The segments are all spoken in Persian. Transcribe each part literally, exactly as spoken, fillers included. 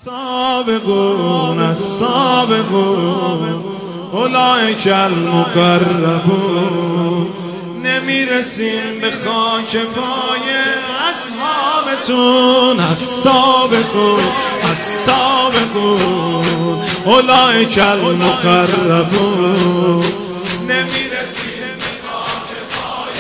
السابقون السابقون اولئک المقربون. نمیرسیم به خاک پای اصحابتون. السابقون السابقون اولئک المقربون. نمیرسیم به خاک پای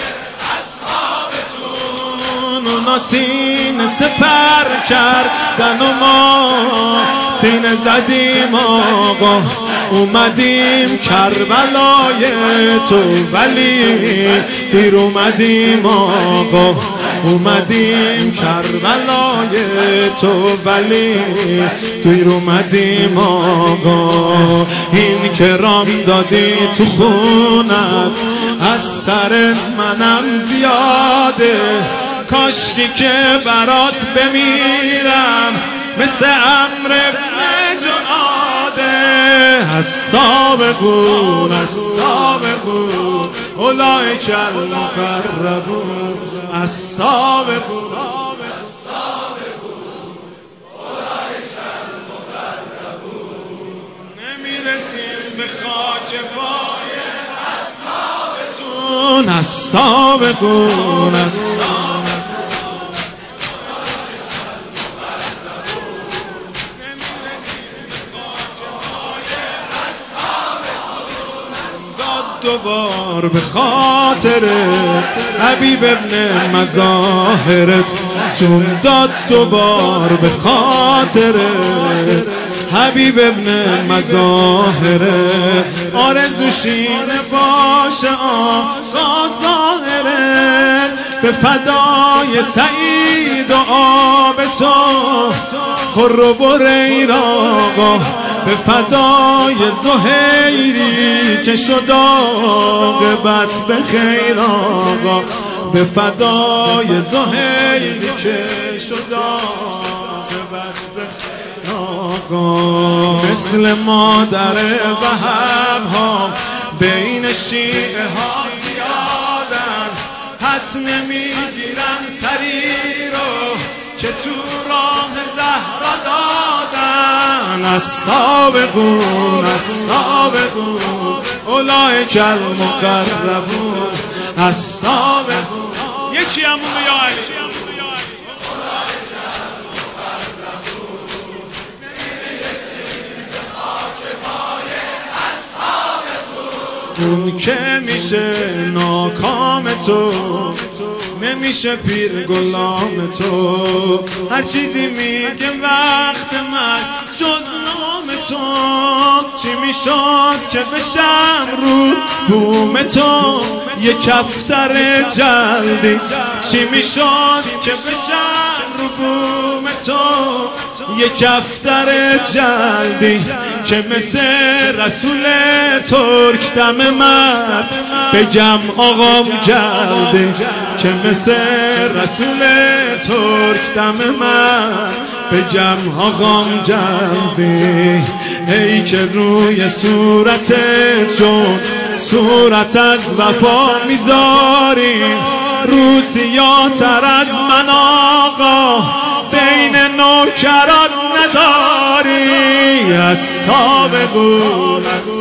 اصحابتون. اونا سینه سپر کردن و ما سینه زدیم آقا، اومدیم کربلای تو ولی دیر اومدیم آقا، اومدیم کربلای تو ولی دیر اومدیم آقا. این که رام دادی تو خونت از سر منم زیاده، کاشکی که برات بمیرم مثل عمرو بن جعاده. السابقون السابقون اولئک المقربون. السابقون اولئک المقربون. نمیرسیم به خاک پای اصحابتون. السابقون السابقون دوبار به خاطر حبیب ابن مظاهرت جون داد، دوبار به خاطر حبیب ابن مظاهرت. آرزوش اینه باشه آقا ظاهرت به فدای سعید و آبسو حر و بریر آقا، به فدای زهیری که شد عاقبت به خیر آقا، به فدای زهیری که شد عاقبت به خیر آقا. مثل مادر وهب ها بین شیعه ها زیادن، پس نمیگیرن سری رو که تو راه زهرا دادن. السابقون السابقون اولئک المقربون. السابقون یکی همون یا علی. اون که میشه ناکام تو، نمیشه پیر غلام تو. هر چیزی میگم وقت من جز نام تو. چی میشد که بشم رو بوم تو یه کفتر جلدی؟ چی میشد که بشم رو بوم تو یه کفتر جلدی؟ که مثل رسول ترک دم من بگم آقام جلدی، که مثل رسول ترک دم من بگم آقام جلدی. ای که روی صورت جون صورت از وفا میذاری، روسیاتر از من آقا بین نوکران نداری. السابقون